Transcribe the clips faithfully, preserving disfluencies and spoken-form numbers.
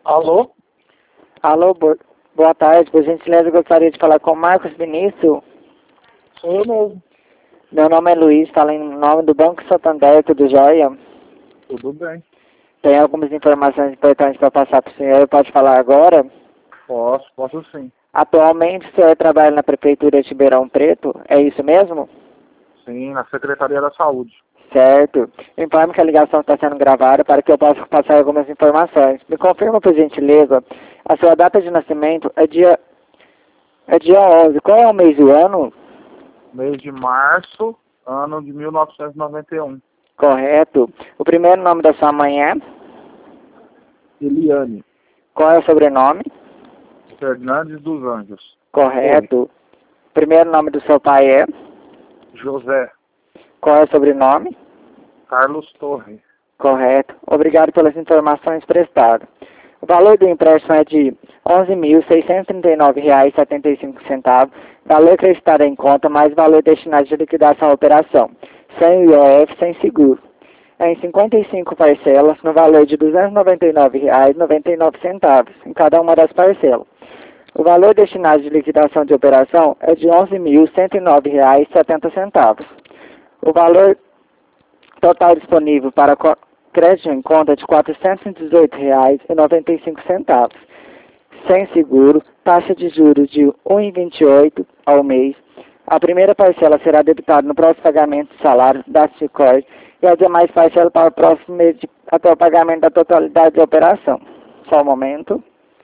Alô? Alô, bo- boa tarde. Por gentileza, eu gostaria de falar com o Marcos Vinícius. Sou eu mesmo. Meu nome é Luiz, falo em nome do Banco Santander, tudo jóia? Tudo bem. Tem algumas informações importantes para passar para o senhor, pode falar agora? Posso, posso sim. Atualmente, o senhor trabalha na Prefeitura de Ribeirão Preto, é isso mesmo? Sim, na Secretaria da Saúde. Certo. Informe que a ligação está sendo gravada para que eu possa passar algumas informações. Me confirma, por gentileza, a sua data de nascimento é dia, é dia onze. Qual é o mês do ano? Mês de março, ano de mil novecentos e noventa e um. Correto. O primeiro nome da sua mãe é? Eliane Qual é o sobrenome? Fernandes dos Anjos. Correto. O primeiro nome do seu pai é? José Qual é o sobrenome? Carlos Torre. Correto. Obrigado pelas informações prestadas. O valor do empréstimo é de onze mil seiscentos e trinta e nove reais e setenta e cinco centavos, valor acreditado em conta, mais valor destinado de liquidação à operação, sem I O F, sem seguro. É em cinquenta e cinco parcelas, no valor de duzentos e noventa e nove reais e noventa e nove centavos, em cada uma das parcelas. O valor destinado de liquidação de operação é de onze mil cento e nove reais e setenta centavos. O valor total disponível para co- crédito em conta é de quatrocentos e dezoito reais e noventa e cinco centavos. Sem seguro, taxa de juros de um vírgula vinte e oito ao mês. A primeira parcela será debitada no próximo pagamento de salário da Sicor e as demais parcelas para o próximo mês de, até o pagamento da totalidade da operação. Só um momento.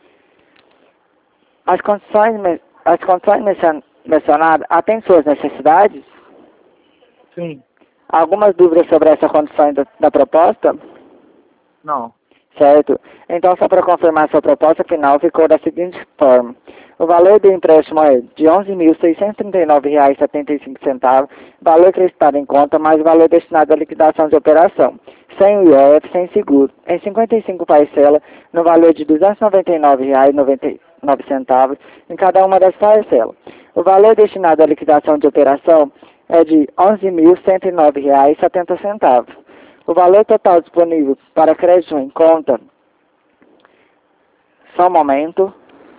As condições, me- as condições mencion- mencionadas atendem suas necessidades? Sim. Algumas dúvidas sobre essa condição da, da proposta? Não. Certo. Então, só para confirmar, sua proposta final ficou da seguinte forma. O valor do empréstimo é de onze mil seiscentos e trinta e nove reais e setenta e cinco centavos, valor acreditado em conta, mais o valor destinado à liquidação de operação, sem o I O F, sem seguro, em cinquenta e cinco parcelas, no valor de duzentos e noventa e nove reais e noventa e nove centavos, em cada uma das parcelas. O valor destinado à liquidação de operação é de onze mil cento e nove reais e setenta centavos. O valor total disponível para crédito em conta, só um momento.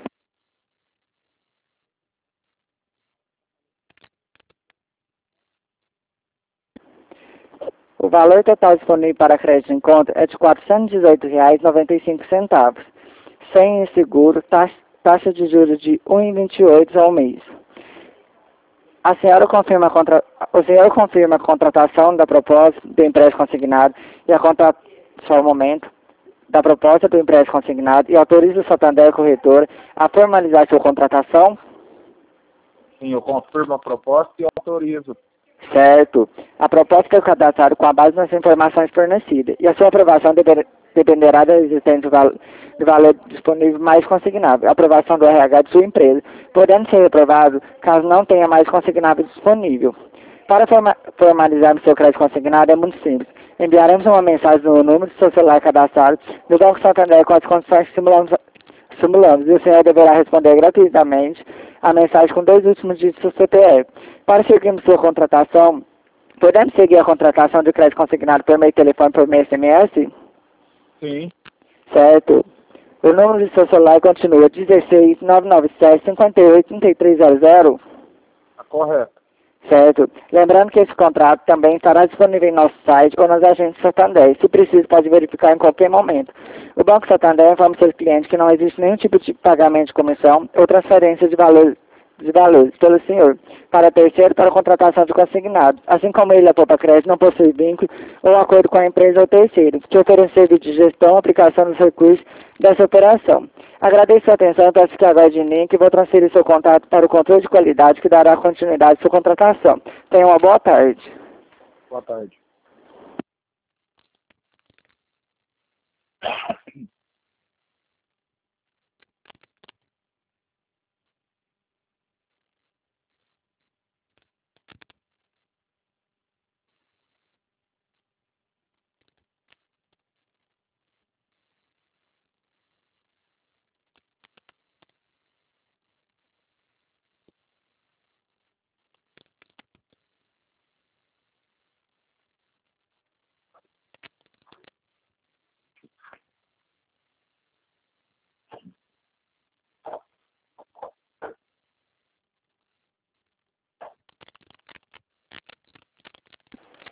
O valor total disponível para crédito em conta é de quatrocentos e dezoito reais e noventa e cinco centavos, sem seguro, taxa, taxa de juros de um vírgula vinte e oito ao mês. A senhora confirma a contra... O senhor confirma a contratação da proposta do empréstimo consignado e a contra... Só um momento. Da proposta do empréstimo consignado e autoriza o Santander Corretora a formalizar sua contratação? Sim, eu confirmo a proposta e autorizo. Certo. A proposta foi cadastrada com a base nas informações fornecidas e a sua aprovação dever- dependerá da existência do, val- do valor disponível mais consignável, a aprovação do R H de sua empresa, podendo ser reprovado caso não tenha mais consignável disponível. Para forma- formalizarmos seu crédito consignado é muito simples. Enviaremos uma mensagem no número do seu celular cadastrado no Banco Santander com as condições que simulamos, simulamos e o senhor deverá responder gratuitamente a mensagem com dois últimos dígitos do C P F. Para seguirmos sua contratação, podemos seguir a contratação de crédito consignado por meio de telefone por meio S M S? Sim. Certo. O número de seu celular continua dezesseis, nove nove sete, cinco oito, três três zero zero. Tá correto. Certo. Lembrando que esse contrato também estará disponível em nosso site ou nas agências Santander. Se preciso, pode verificar em qualquer momento. O Banco Santander informa seus clientes que não existe nenhum tipo de pagamento de comissão ou transferência de valores, de valores pelo senhor para terceiro para contratação de consignado. Assim como ele, a Poupa Crédito, não possui vínculo ou acordo com a empresa ou terceiro, que oferece serviço de gestão, aplicação dos recursos dessa operação. Agradeço a atenção e peço que aguarde em link e vou transferir seu contato para o controle de qualidade que dará continuidade à sua contratação. Tenha uma boa tarde. Boa tarde.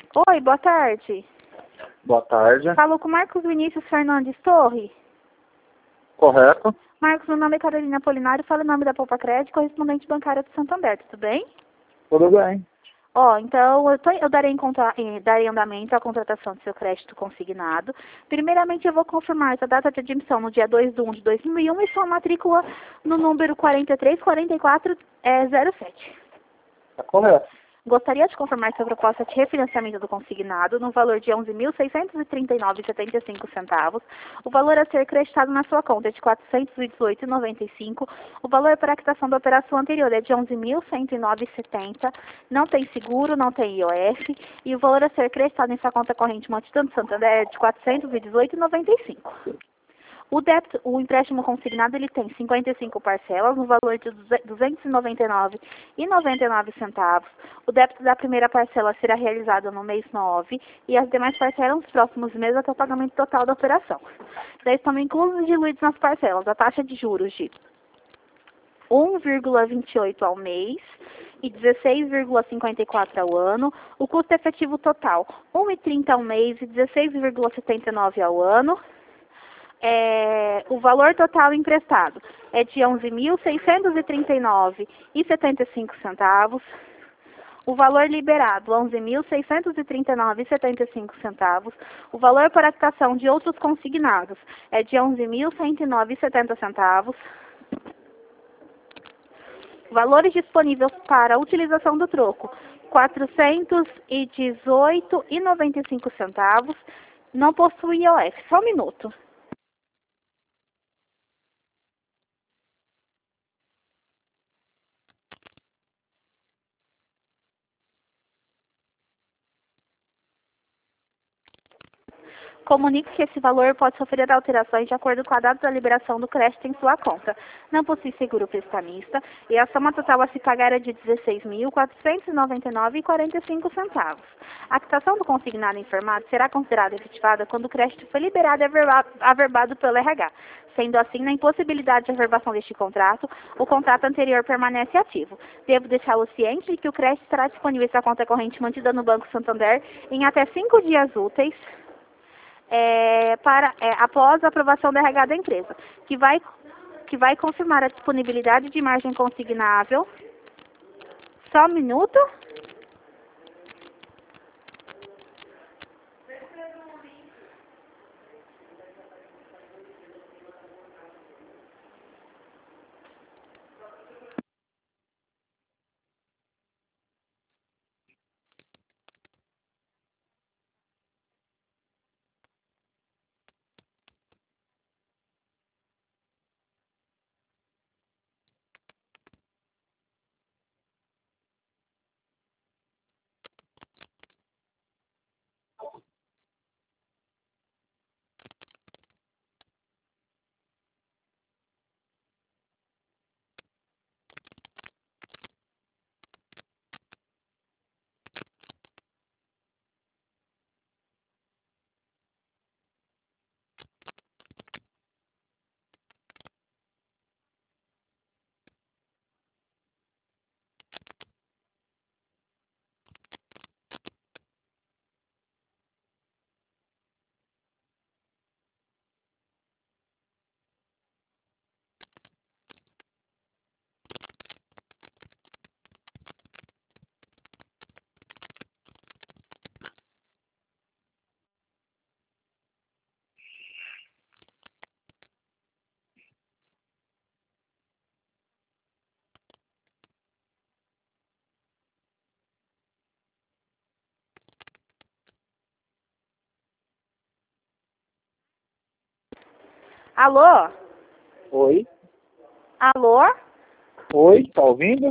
Oi, boa tarde. Boa tarde. Falou com Marcos Vinícius Fernandes Torre. Correto? Marcos, meu nome é Carolina Polinário, falo em nome da Poupa Crédito, correspondente bancária do Santander, tudo bem? Tudo bem. Ó, então eu, tô, eu darei, em contra, eh, darei andamento à contratação do seu crédito consignado. Primeiramente, eu vou confirmar essa data de admissão no dia dois de um de dois mil e um e sua matrícula no número quatro três quatro quatro zero sete. Tá correto. Gostaria de confirmar sua proposta de refinanciamento do consignado no valor de onze mil seiscentos e trinta e nove reais e setenta e cinco centavos. O valor a ser creditado na sua conta é de quatrocentos e dezoito reais e noventa e cinco centavos. O valor para a quitação da operação anterior é de onze mil cento e nove reais e setenta centavos. Não tem seguro, não tem I O F. E o valor a ser creditado em sua conta corrente mantida no Santander é de quatrocentos e dezoito reais e noventa e cinco centavos. O, débito, o empréstimo consignado ele tem cinquenta e cinco parcelas no valor de duzentos e noventa e nove reais e noventa e nove centavos. O débito da primeira parcela será realizado no mês nove e as demais parcelas nos próximos meses até o pagamento total da operação. Daí estão inclusos e diluídos nas parcelas a taxa de juros de um vírgula vinte e oito ao mês e dezesseis vírgula cinquenta e quatro ao ano. O custo efetivo total um vírgula trinta ao mês e dezesseis vírgula setenta e nove ao ano. É, o valor total emprestado é de onze mil seiscentos e trinta e nove reais e setenta e cinco centavos. O valor liberado, onze mil seiscentos e trinta e nove reais e setenta e cinco centavos. O valor para a quitação de outros consignados é de onze mil cento e nove reais e setenta centavos. Valores disponíveis para a utilização do troco, quatrocentos e dezoito reais e noventa e cinco centavos. Não possui I O F. Só um minuto. Comunique que esse valor pode sofrer alterações de acordo com a data da liberação do crédito em sua conta. Não possui seguro prestamista e a soma total a se pagar é de dezesseis mil quatrocentos e noventa e nove reais e quarenta e cinco centavos. A quitação do consignado informado será considerada efetivada quando o crédito foi liberado e averbado pelo R H. Sendo assim, na impossibilidade de averbação deste contrato, o contrato anterior permanece ativo. Devo deixá-lo ciente de que o crédito estará disponível em sua conta corrente mantida no Banco Santander em até cinco dias úteis. É, para, é, após a aprovação do R H da empresa, que vai, que vai confirmar a disponibilidade de margem consignável. Só um minuto. Alô? Oi. Alô? Oi, tá ouvindo?